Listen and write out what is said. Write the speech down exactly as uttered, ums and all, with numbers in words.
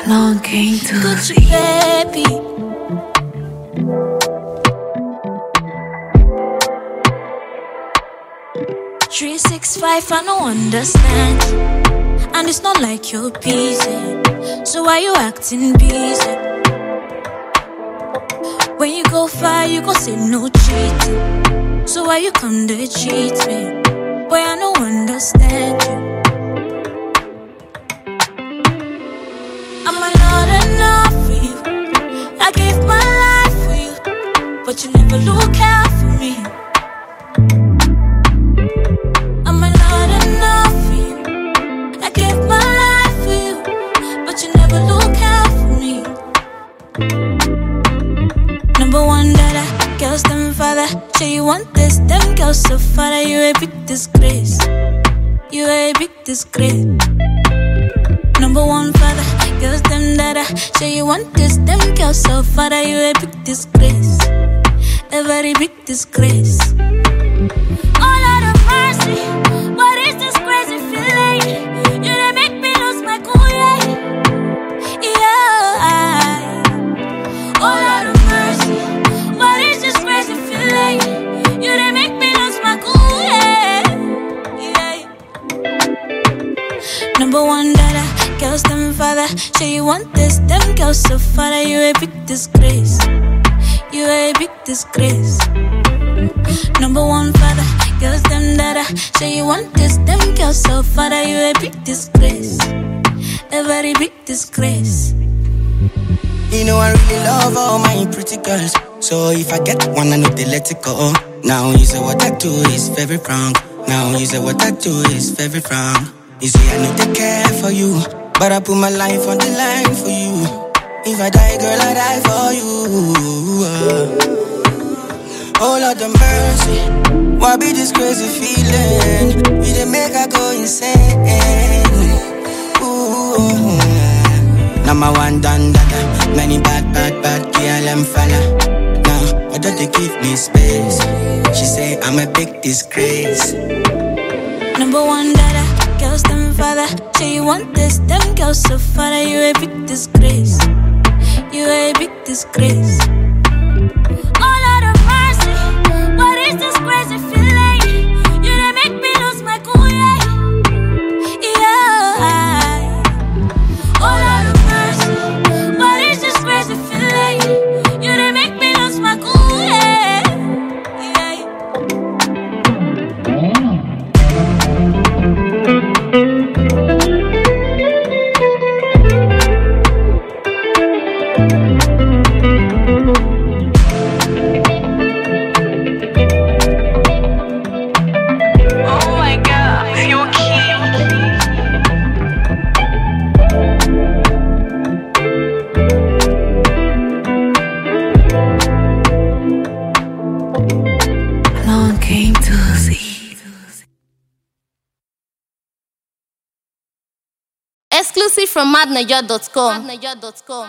Along came to Gucci baby. Three six five, I don't understand you, and it's not like you're busy. So why you acting busy? When you go far, you go say no cheating. So why you come to cheat me? Boy, I don't understand you. Am I not enough for you? I gave my life for you, but you never look out for me. Am I not enough for you? I gave my life for you, but you never look out for me. Number one dada, girls them father. Say you want this, them girls so father. You a big disgrace. You a big disgrace. Number one father, girls them dada. Say you want this, them girls so father. You a big disgrace. A very big disgrace. All out of mercy, what is this crazy feeling? You done make me lose my cool, yeah. Yeah. All out of mercy, what is this crazy feeling? You done make me lose my cool, yeah. Yeah. Number one dada, girls them father. Say you want this, them girls so father. You a big disgrace. You a big disgrace. Number one father, girls them dada. Say you want this, them girls so father. You a big disgrace. A very big disgrace. You know I really love all my pretty girls. So if I get one, I know they let it go. Now you say what I do is very wrong. Now you say what I do is very wrong. You say I know they care for you, but I put my life on the line for you. If I die, girl, I die for you. Oh Lord of mercy, why be this crazy feeling? You didn't make I go insane. Ooh. Number one done that. Many bad, bad, bad girl and fella. Now, why don't they give me space? She say I'm a big disgrace. Number one dada, girls them father. Say you want this, them girls so father. You a big disgrace. You a big disgrace. All out of mercy, what is this crazy feeling? You done make me lose my cool, yeah. Yeah. All out of mercy, what is this crazy feeling? You done make me lose my cool, yeah. Yeah. Along came to Exclusive from madnaja dot com.